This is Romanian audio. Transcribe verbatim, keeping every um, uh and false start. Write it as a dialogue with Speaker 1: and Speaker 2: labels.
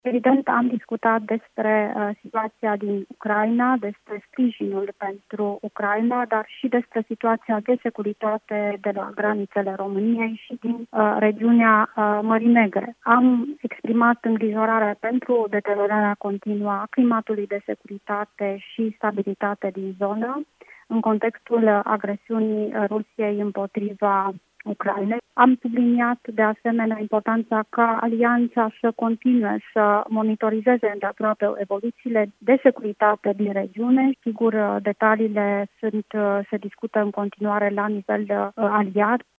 Speaker 1: Evident, am discutat despre uh, situația din Ucraina, despre sprijinul pentru Ucraina, dar și despre situația de securitate de la granițele României și din uh, regiunea uh, Mării Negre. Am exprimat îngrijorare pentru deteriorarea continuă a climatului de securitate și stabilitate din zonă, în contextul agresiunii Rusiei împotriva Ucrainei. Am subliniat de asemenea importanța ca alianța să continue să monitorizeze îndeaproape evoluțiile de securitate din regiune. Sigur, detaliile sunt, se discută în continuare la nivel aliat.